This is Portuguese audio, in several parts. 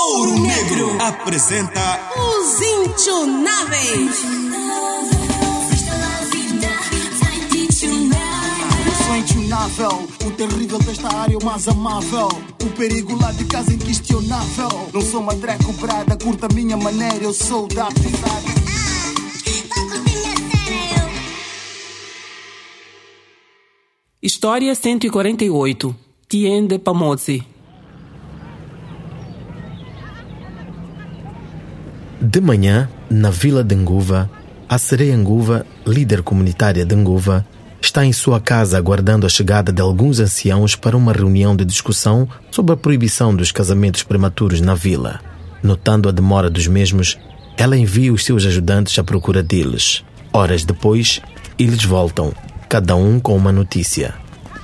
Ouro Negro apresenta Os Intionáveis. Eu sou intionável, o terrível desta área, o mais amável. O perigo lá de casa inquestionável. Não sou uma drag cobrada, curta a minha maneira, eu sou da pesada. História 148. Tiende Pamodzi. De manhã, na vila de Nguva, a sereia Nguva, líder comunitária de Nguva, está em sua casa aguardando a chegada de alguns anciãos para uma reunião de discussão sobre a proibição dos casamentos prematuros na vila. Notando a demora dos mesmos, ela envia os seus ajudantes à procura deles. Horas depois, eles voltam, cada um com uma notícia.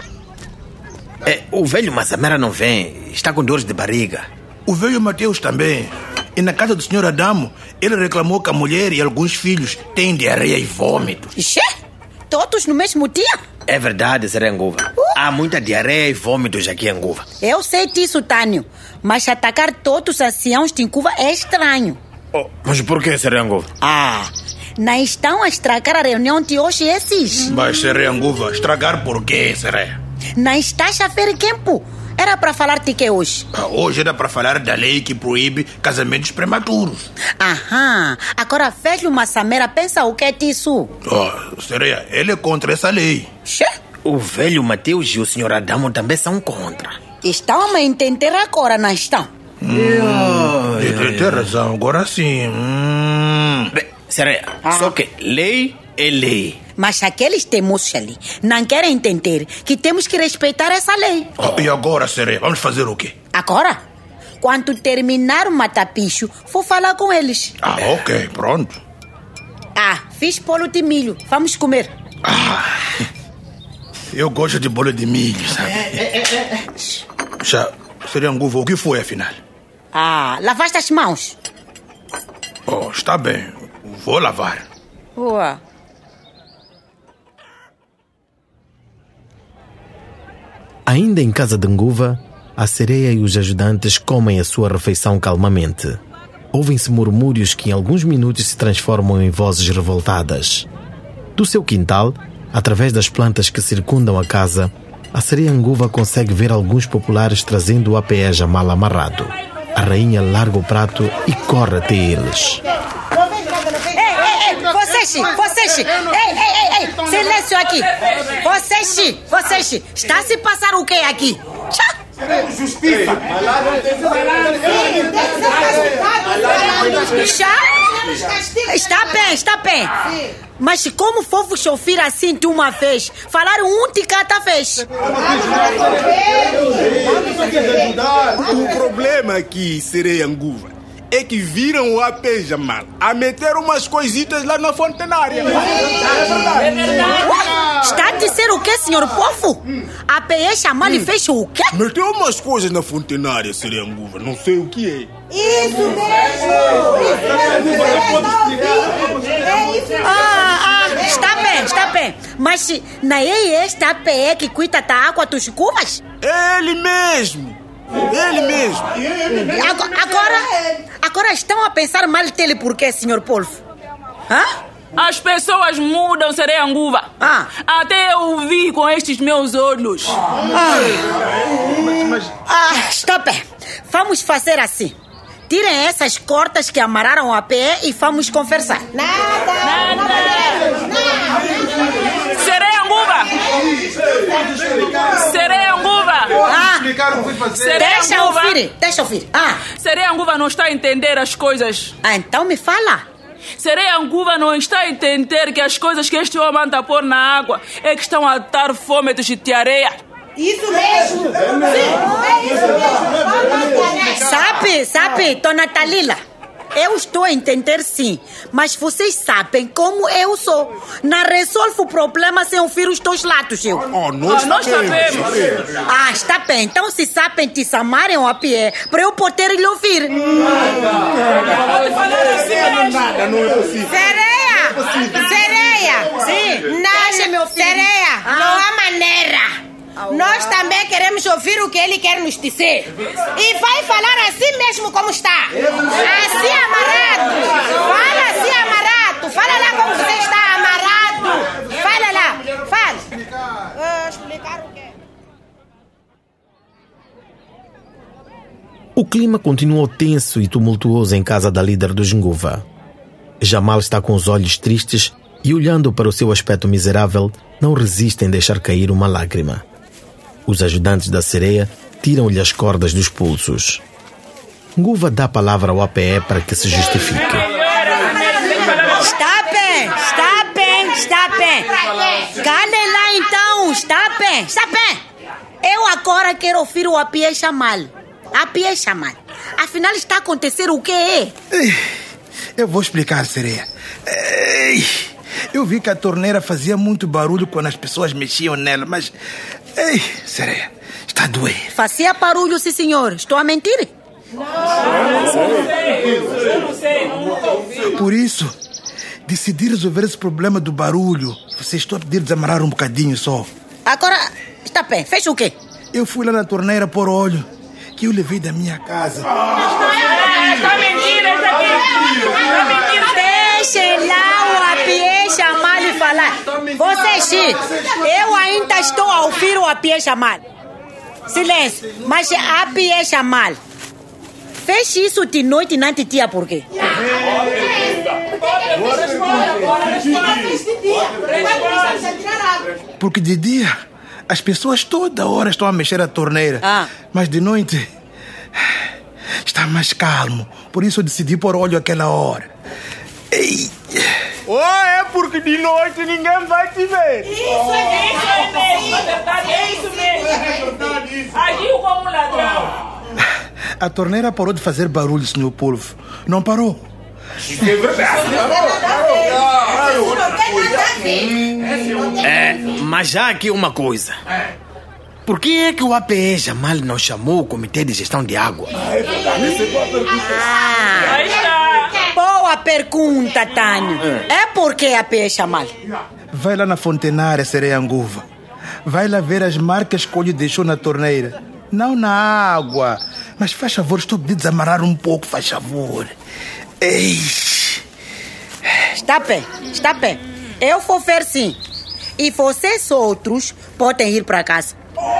O velho Mazamera não vem, está com dores de barriga. O velho Mateus também. E na casa do senhor Adamo, ele reclamou que a mulher e alguns filhos têm diarreia e vômitos. Ixi, todos no mesmo dia? É verdade, sereia Nguva. Há muita diarreia e vômitos aqui em Nguva. Eu sei disso, Tânio. Mas atacar todos os anciãos de Nguva é estranho. Mas por que, sereia Nguva? Não estão a estragar a reunião de hoje esses? Mas, sereia Nguva, estragar por quê, sereia? Não estás a ver tempo. Era para falar de que hoje? Hoje era para falar da lei que proíbe casamentos prematuros. Aham. Agora, velho Massamera pensa o que é disso? Sereia, ele é contra essa lei. Xê? O velho Mateus e o senhor Adamo também são contra. Estão a me entender agora, não estão? Tem razão, agora sim. Bem, sereia, só que lei é lei. Mas aqueles teimosos ali não querem entender que temos que respeitar essa lei. E agora, sereia, vamos fazer o quê? Agora? Quando terminar o matapicho, vou falar com eles. Ok, pronto. Fiz bolo de milho. Vamos comer. Eu gosto de bolo de milho, sabe? Já, sereia Nguva, o que foi afinal? Lavaste as mãos? Está bem, vou lavar. Boa. Ainda em casa de Nguva, a sereia e os ajudantes comem a sua refeição calmamente. Ouvem-se murmúrios que em alguns minutos se transformam em vozes revoltadas. Do seu quintal, através das plantas que circundam a casa, a sereia Nguva consegue ver alguns populares trazendo o APE já mal amarrado. A rainha larga o prato e corre até eles. Vocês! Silêncio aqui! Vocês! Está a se passar o que aqui? Justiça! Está bem. Mas como for vos ouvir assim de uma vez, falaram um de cada vez. O problema aqui, sereia Nguva, é que viram o AP Jamal a meter umas coisitas lá na fontenária. É verdade. Está a dizer o que, senhor povo? A PE Jamal fez o quê? Meteu umas coisas na fontenária, sereia Nguva, não sei o que é. Isso mesmo! Está bem. Mas não é esta PE que cuida da água dos cubas? Ele mesmo! Agora estão a pensar mal dele por quê, senhor Polvo? As pessoas mudam, sereia Nguva. Até eu vi com estes meus olhos. Está bem. Vamos fazer assim. Tirem essas cortas que amarraram a PE e vamos conversar. Nada. Sereia Nguva! Deixa eu ouvir. Sereia Nguva não está a entender as coisas. Então me fala. Sereia Nguva não está a entender que as coisas que este homem anda a pôr na água é que estão a dar vômitos de diarreia. Isso mesmo! Sim, é isso mesmo! Sabe, dona Talila? Eu estou a entender sim, mas vocês sabem como eu sou. Não resolvo o problema sem ouvir os dois lados, eu. Nós sabemos. Está bem. Então se sabem te chamarem a pé para eu poder lhe ouvir. Pode falar assim. Nada, não é possível. Sereia! Sim. Sereia! Não há maneira! Nós também queremos ouvir o que ele quer nos dizer. E vai falar assim mesmo como está. Assim amarrado. Fala assim amarrado. Fala lá como você está amarrado. Fala lá. Fala. Explicar o quê? O clima continuou tenso e tumultuoso em casa da líder do Nguva. Jamal está com os olhos tristes e, olhando para o seu aspecto miserável, não resiste em deixar cair uma lágrima. Os ajudantes da sereia tiram-lhe as cordas dos pulsos. Nguva dá a palavra ao APE para que se justifique. Está bem. Calem lá então, está bem. Eu agora quero ouvir o APE Jamal. Afinal está a acontecer o quê? Eu vou explicar, sereia. Eu vi que a torneira fazia muito barulho quando as pessoas mexiam nela, mas... sereia, está a doer. Fazia barulho, sim, senhor. Estou a mentir? Por isso, decidi resolver esse problema do barulho. Vocês estão a pedir desamarrar um bocadinho só. Agora, está bem. Fez o quê? Eu fui lá na torneira pôr óleo, que eu levei da minha casa. Está mentira isso aqui. Deixem lá o APE Jamal e falar. Vocês, eu ainda estou a ouvir o APE Jamal. Silêncio. Mas APE Jamal, fez isso de noite e não de dia por quê? Porque de dia as pessoas toda hora estão a mexer a torneira. Mas de noite está mais calmo. Por isso eu decidi pôr óleo aquela hora. Ou é porque de noite ninguém vai te ver. Isso mesmo. Agiu como um ladrão. A torneira parou de fazer barulho, Sr. Polvo. Não parou? Mas já aqui uma coisa. Por que é que o APE Jamal não chamou o Comitê de Gestão de Água? Boa pergunta, Tânio. É porque APE Jamal? Vai lá na fontenária, sereia Nguva. Vai lá ver as marcas que o óleo deixou na torneira. Não na água. Mas faz favor, estou a pedir desamarrar um pouco, faz favor. Está bem. Eu vou ver sim. E vocês outros podem ir para casa.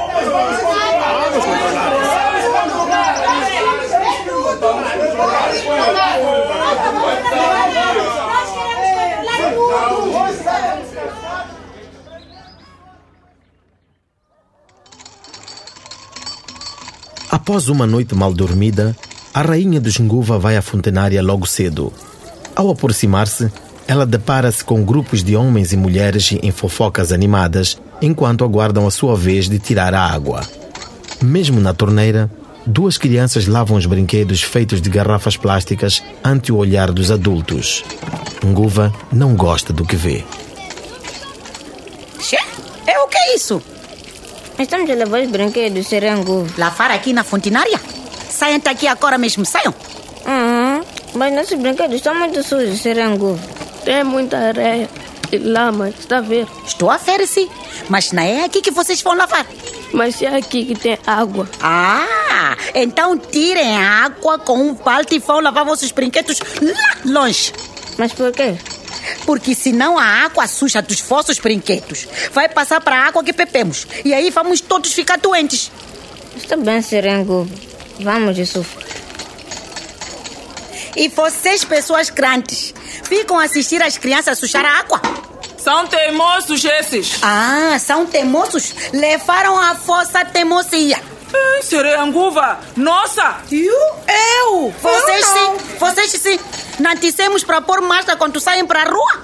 Após uma noite mal dormida, a rainha dos Nguva vai à fontenária logo cedo. Ao aproximar-se, ela depara-se com grupos de homens e mulheres em fofocas animadas, enquanto aguardam a sua vez de tirar a água. Mesmo na torneira, duas crianças lavam os brinquedos feitos de garrafas plásticas ante o olhar dos adultos. Nguva não gosta do que vê. O que é isso? Estamos a levar os brinquedos, sereia Nguva. Lavar aqui na fontenária? Saiam daqui agora mesmo, saiam. Mas nossos brinquedos estão muito sujos, sereia Nguva. Tem muita areia e lama, está a ver? Estou a ver, sim. Mas não é aqui que vocês vão lavar. Mas é aqui que tem água. Então tirem a água com um balde e vão lavar vossos brinquedos lá longe. Mas por quê? Porque senão a água suja dos vossos brinquedos vai passar para a água que bebemos. E aí vamos todos ficar doentes. Está bem, sereia Nguva. Vamos, isso. E vocês, pessoas grandes, ficam a assistir as crianças sujar a água? São teimosos esses. São teimosos? Levaram a vossa teimosia. Sereia Nguva, nossa! Eu? Vocês sim. Não dissemos para pôr máscara quando saem para a rua?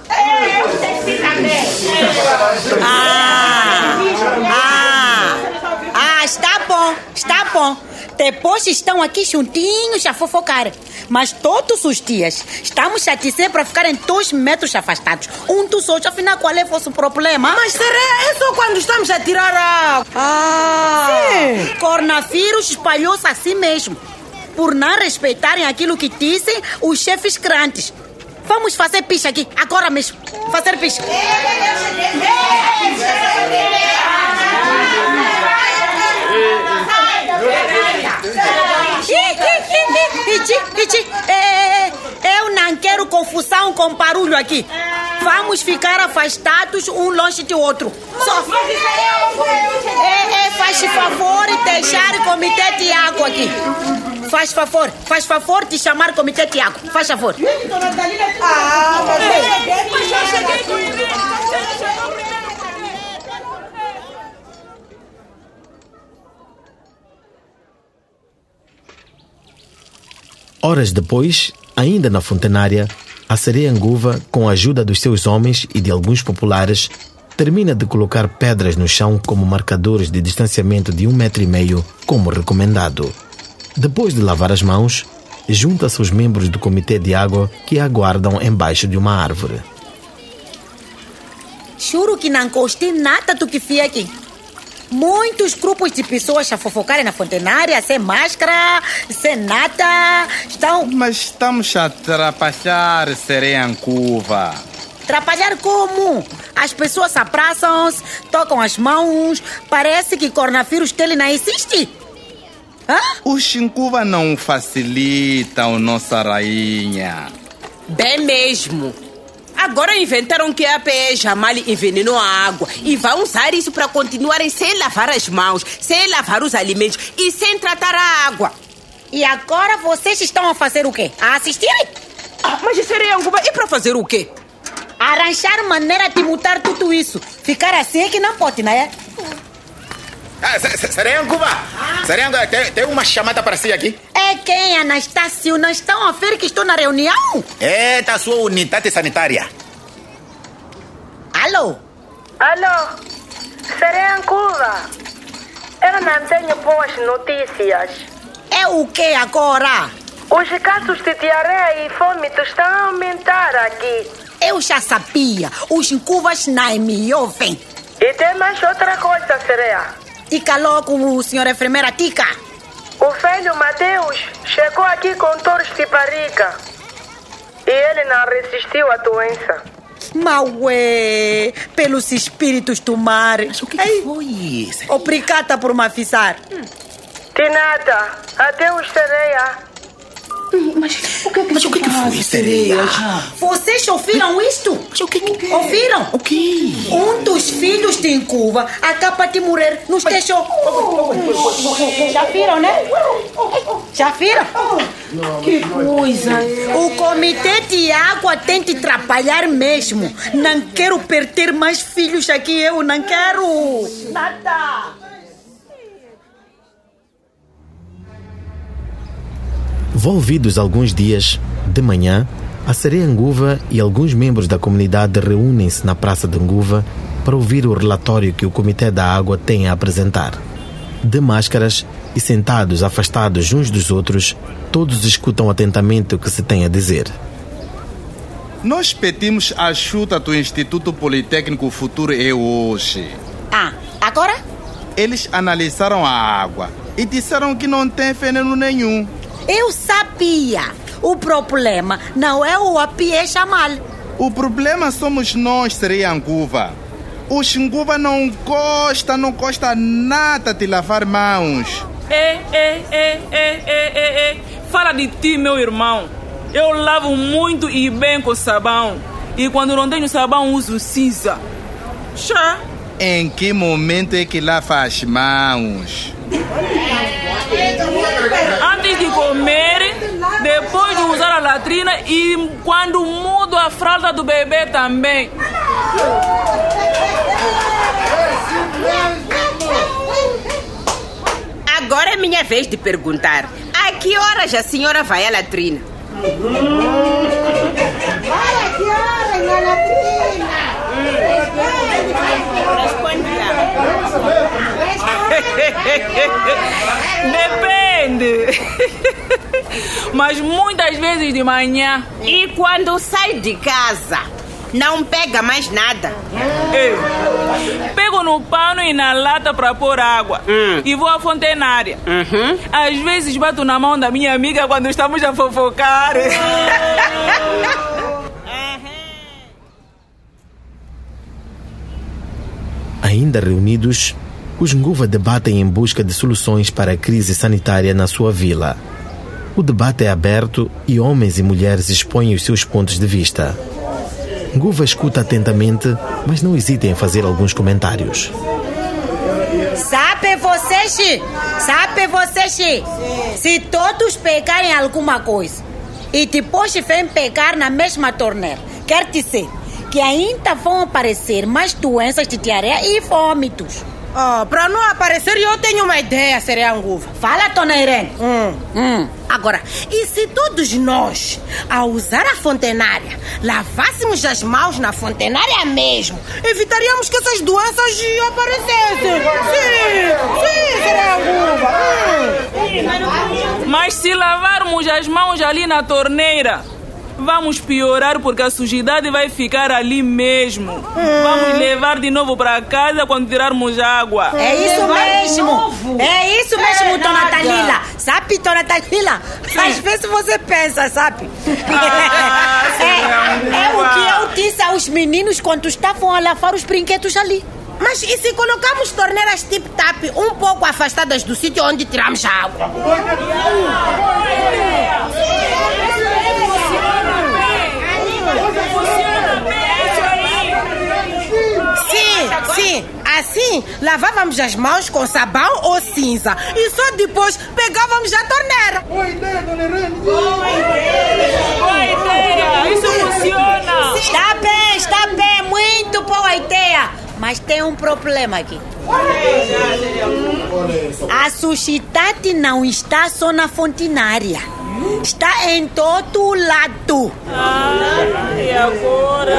Está bom. Depois estão aqui juntinhos a fofocar. Mas todos os dias estamos a dizer para ficarem 2 metros afastados um dos outros. Afinal, qual é o vosso problema? Mas sereia, é só quando estamos a tirar a água. Coronavírus espalhou-se assim mesmo, por não respeitarem aquilo que dizem os chefes grandes. Vamos fazer picha aqui, agora mesmo. Fazer picha. confusão com barulho aqui. Vamos ficar afastados um longe do outro. Só. Faz favor de deixar o comitê de água aqui. Faz favor de chamar o comitê de água. Faz favor. Horas depois, ainda na fontenária, a sereia Nguva, com a ajuda dos seus homens e de alguns populares, termina de colocar pedras no chão como marcadores de distanciamento de 1,5 metros, como recomendado. Depois de lavar as mãos, junta-se aos membros do comitê de água que a aguardam embaixo de uma árvore. Juro que não gostei nada do que vi aqui. Muitos grupos de pessoas a fofocarem na fontenária, sem máscara, sem nada. Mas estamos a atrapalhar, sereia Nguva. Atrapalhar como? As pessoas abraçam-se, tocam as mãos. Parece que coronavírus dele não existe. O Nguva não facilita a nossa rainha. Bem mesmo. Agora inventaram que a APE Jamal envenenou a água e vão usar isso para continuarem sem lavar as mãos, sem lavar os alimentos e sem tratar a água. E agora vocês estão a fazer o quê? A assistirem? Mas sereia Nguva, e para fazer o quê? Arranjar maneira de mudar tudo isso. Ficar assim é que não pode, não é? Sereia Nguva! Sereia Nguva, tem uma chamada para si aqui. É quem, Anastácio? Não estão a ver que estou na reunião? É da sua unidade sanitária. Alô? Alô? Sereia Nguva, eu não tenho boas notícias. É o que agora? Os casos de diarreia e vômito estão a aumentar aqui. Eu já sabia. Os Nguvas não me ouvem. E tem mais outra coisa, sereia. Tica logo, senhora enfermeira, tica. O velho Mateus chegou aqui com dores de barriga. E ele não resistiu à doença. Mauê, pelos espíritos do mar. Mas o que foi isso? Obrigada por me avisar. De nada. Adeus, sereia. Mas o que foi, sereia? Vocês ouviram isto? Mas o que? Ouviram? O quê? Um dos filhos de Nguva acaba de morrer. Nos deixou. Já viram, né? Já viram? Que coisa. O comitê de água tem de trabalhar mesmo. Não quero perder mais filhos aqui. Eu não quero. Nada. Volvidos alguns dias, de manhã, a sereia Nguva e alguns membros da comunidade reúnem-se na Praça de Nguva para ouvir o relatório que o Comitê da Água tem a apresentar. De máscaras e sentados afastados uns dos outros, todos escutam atentamente o que se tem a dizer. Nós pedimos ajuda do Instituto Politécnico Futuro hoje. Agora? Eles analisaram a água e disseram que não tem veneno nenhum. Eu sabia. O problema não é o APE Jamal. O problema somos nós, sereia Nguva. Os Nguva não gosta nada de lavar mãos. Fala de ti, meu irmão. Eu lavo muito e bem com sabão. E quando não tenho sabão, uso cinza. Já. Em que momento é que lava as mãos? Antes de comer, depois de usar a latrina e quando mudo a fralda do bebê também. Agora é minha vez de perguntar. A que horas a senhora vai à latrina? Vai, que horas na latrina? Responde lá. Depende. Mas muitas vezes de manhã. E quando sai de casa, não pega mais nada? Pego no pano e na lata para pôr água. E vou à fontenária. Às vezes bato na mão da minha amiga quando estamos a fofocar. Ainda reunidos, os Nguva debatem em busca de soluções para a crise sanitária na sua vila. O debate é aberto e homens e mulheres expõem os seus pontos de vista. Nguva escuta atentamente, mas não hesita em fazer alguns comentários. Sabe vocês, se todos pegarem alguma coisa e depois vêm pegar na mesma torneira, quer dizer que ainda vão aparecer mais doenças de diarreia e vômitos. Para não aparecer, eu tenho uma ideia, Sereia Nguva. Fala, Dona Irene. Agora, e se todos nós, ao usar a fontenária, lavássemos as mãos na fontenária mesmo, evitaríamos que essas doenças aparecessem. Sim, Sereia Nguva. Mas se lavarmos as mãos ali na torneira, vamos piorar porque a sujidade vai ficar ali mesmo. Vamos levar de novo para casa quando tirarmos água. É isso mesmo, Dona Dalila. Sabe, Dona Dalila? Às vezes você pensa, sabe? É o que eu disse aos meninos quando estavam a lavar os brinquedos ali. Mas e se colocamos torneiras tip-tap um pouco afastadas do sítio onde tiramos a água? Sim, assim lavávamos as mãos com sabão ou cinza e só depois pegávamos a torneira. Boa ideia, Dona Irene. Boa ideia, isso funciona. Está bem, muito boa ideia. Mas tem um problema aqui. A sujidade não está só na fontenária. Está em todo lado. E agora?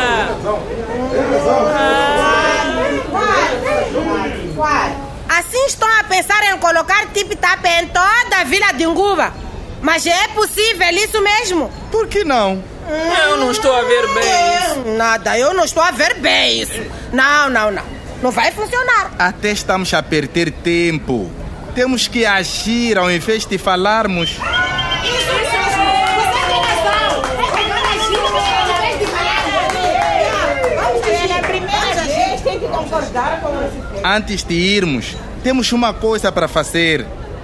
Assim estão a pensar em colocar tip-tap em toda a vila de Nguva. Mas é possível isso mesmo? Por que não? Eu não estou a ver bem isso. Nada, eu não estou a ver bem isso. Não. Não vai funcionar. Até estamos a perder tempo. Temos que agir ao invés de falarmos. Antes de irmos, temos uma coisa para fazer.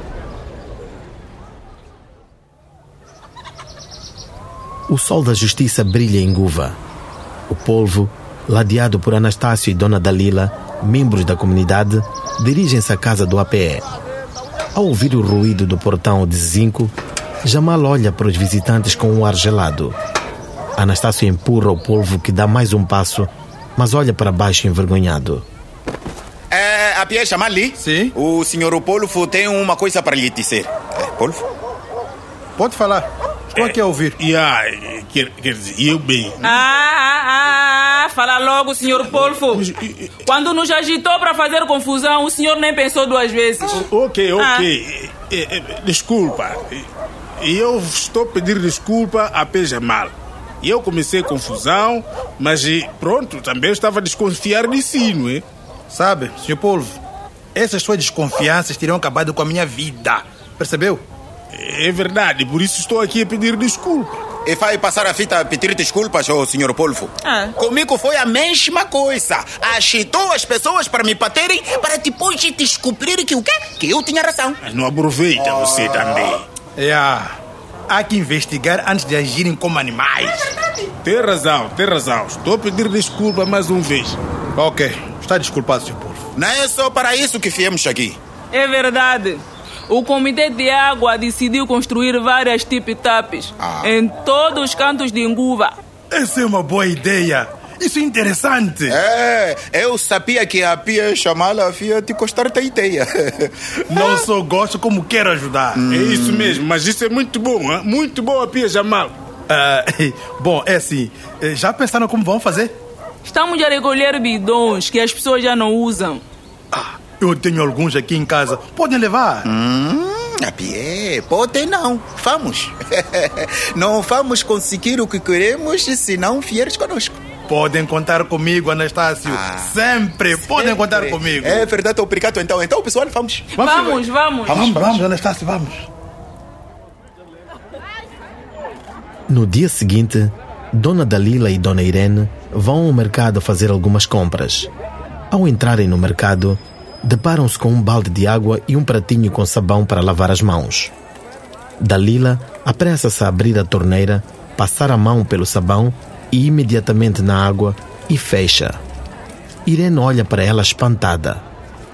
O sol da justiça brilha em Nguva. O povo, ladeado por Anastácio e Dona Dalila, membros da comunidade, dirigem-se à casa do APE. Ao ouvir o ruído do portão de zinco, Jamal olha para os visitantes com um ar gelado. Anastácio empurra o polvo que dá mais um passo, mas olha para baixo envergonhado. A Pia Jamal ali? Sim. O senhor Polvo tem uma coisa para lhe dizer. Polvo? Pode falar. Estou aqui a ouvir. Quer dizer, eu bem. Fala logo, senhor Polvo. Quando nos agitou para fazer confusão, o senhor nem pensou duas vezes. Ok. Desculpa. Eu estou a pedir desculpa a Pia Jamal. Eu comecei confusão, mas pronto, também estava a desconfiar de si, não é? Sabe, Sr. Polvo, essas suas desconfianças teriam acabado com a minha vida. Percebeu? É verdade, por isso estou aqui a pedir desculpa. E vai passar a fita a pedir desculpas, ô senhor Polvo. Comigo foi a mesma coisa. Agitou as pessoas para me baterem, para depois descobrir que o quê? Que eu tinha razão. Mas não aproveita você também. Há que investigar antes de agirem como animais. Tem razão. Estou a pedir desculpa mais uma vez. Ok, está desculpado, Sr. Polvo. Não é só para isso que viemos aqui. É verdade. O Comitê de Água decidiu construir várias tip-taps em todos os cantos de Nguva. Essa é uma boa ideia. Isso é interessante. Eu sabia que a Pia Jamal havia de gostar da ideia. Não só gosto, como quero ajudar. É isso mesmo, mas isso é muito bom, hein? Muito bom a Pia Jamal. Bom, é assim. Já pensaram como vão fazer? Estamos a recolher bidões que as pessoas já não usam. Eu tenho alguns aqui em casa. Podem levar. Pode não. Vamos. Não vamos conseguir o que queremos se não vieres conosco. Podem contar comigo, Anastácio. Sempre podem contar comigo. É verdade, obrigado. Então, pessoal, vamos. Vamos, Anastácio, vamos. No dia seguinte, Dona Dalila e Dona Irene vão ao mercado fazer algumas compras. Ao entrarem no mercado, deparam-se com um balde de água e um pratinho com sabão para lavar as mãos. Dalila apressa-se a abrir a torneira, passar a mão pelo sabão e imediatamente na água e fecha. Irene olha para ela espantada.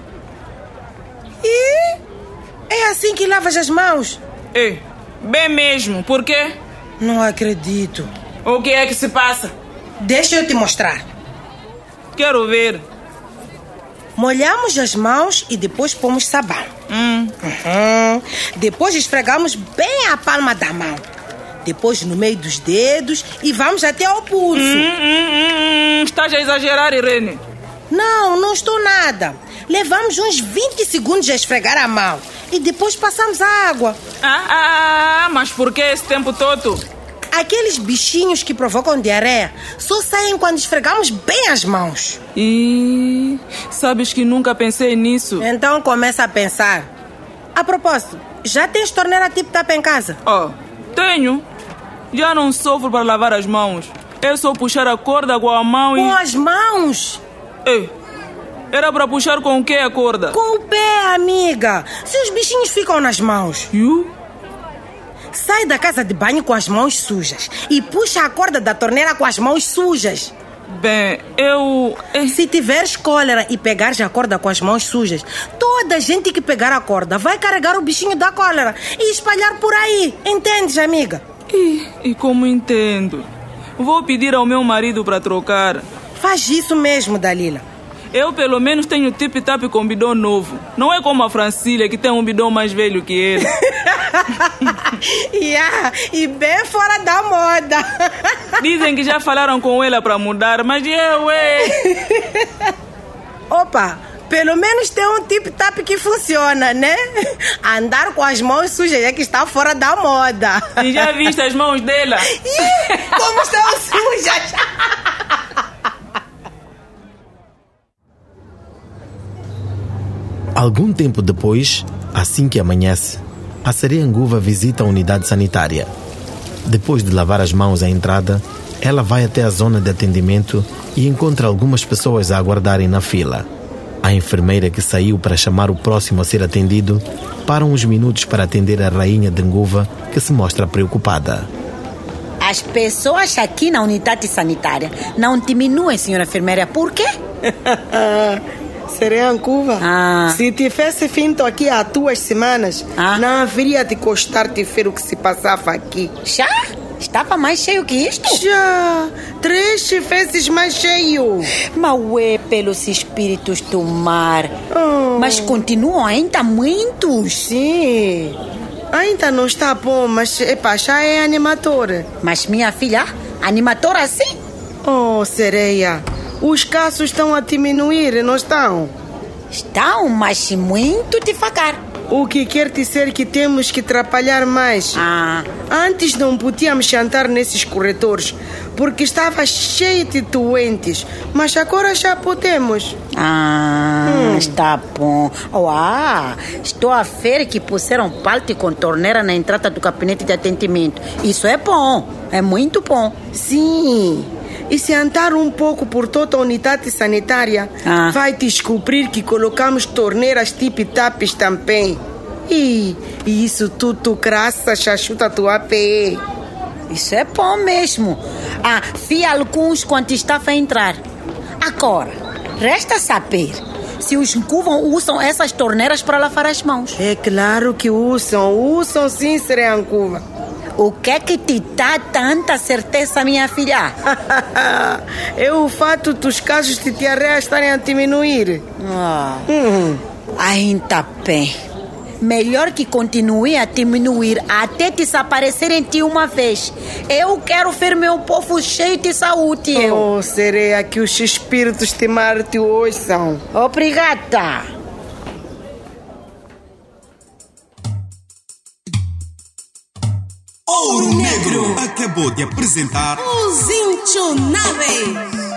E é assim que lavas as mãos? Bem mesmo. Por quê? Não acredito. O que é que se passa? Deixa eu te mostrar. Quero ver. Molhamos as mãos e depois pomos sabão. Depois esfregamos bem a palma da mão. Depois no meio dos dedos e vamos até ao pulso. Estás a exagerar, Irene. Não estou nada. Levamos uns 20 segundos a esfregar a mão e depois passamos a água. Mas por que esse tempo todo? Aqueles bichinhos que provocam diarreia só saem quando esfregamos bem as mãos. E sabes que nunca pensei nisso. Então começa a pensar. A propósito, já tens torneira tip-tap em casa? Tenho. Já não sofro para lavar as mãos. É só puxar a corda com a mão e... Com as mãos? Era para puxar com o que a corda? Com o pé, amiga. Se os bichinhos ficam nas mãos. Sai da casa de banho com as mãos sujas e puxa a corda da torneira com as mãos sujas. Bem, Se tiveres cólera e pegares a corda com as mãos sujas, toda gente que pegar a corda vai carregar o bichinho da cólera e espalhar por aí. Entendes, amiga? E como entendo? Vou pedir ao meu marido para trocar. Faz isso mesmo, Dalila. Eu pelo menos tenho tip-tap com bidão novo. Não é como a Francília, que tem um bidão mais velho que ele. E bem fora da moda. Dizem que já falaram com ela para mudar, mas Opa, pelo menos tem um tip-tap que funciona, né? Andar com as mãos sujas é que está fora da moda. E já viste as mãos dela? Como estão sujas! Algum tempo depois, assim que amanhece, a sereia Nguva visita a unidade sanitária. Depois de lavar as mãos à entrada, ela vai até a zona de atendimento e encontra algumas pessoas a aguardarem na fila. A enfermeira que saiu para chamar o próximo a ser atendido para uns minutos para atender a rainha de Nguva, que se mostra preocupada. As pessoas aqui na unidade sanitária não diminuem, senhora enfermeira. Por quê? Sereia Nguva, se tivesse vindo aqui há 2 semanas, não haveria de gostar de ver o que se passava aqui. Já? Estava mais cheio que isto? Já, 3 vezes mais cheio. Mauê pelos espíritos do mar. Mas continuam ainda muitos. Sim, ainda não está bom, mas já é animadora. Mas minha filha, animadora sim? Oh, sereia, os casos estão a diminuir, não estão? Estão, mas muito devagar. O que quer dizer que temos que trabalhar mais. Antes não podíamos andar nesses corredores, porque estava cheio de doentes. Mas agora já podemos. Está bom. Estou a ver que puseram balde com torneira na entrada do gabinete de atendimento. Isso é bom, é muito bom. Sim. E se andar um pouco por toda a unidade sanitária, vai descobrir que colocamos torneiras tip-taps também. E isso tudo graças à ajuda do APE. Isso é bom mesmo. Vi alguns quando estava a entrar. Agora, resta saber se os Nguva usam essas torneiras para lavar as mãos. É claro que usam sim, sereia Nguva. O que é que te dá tanta certeza, minha filha? É o fato dos casos de diarreia estarem a diminuir. Ainda bem. Melhor que continue a diminuir até desaparecerem de uma vez. Eu quero ver meu povo cheio de saúde. Oh, sereia, que os espíritos de mar te ouçam. Obrigada. Ouro Negro acabou de apresentar Os Intionáveis.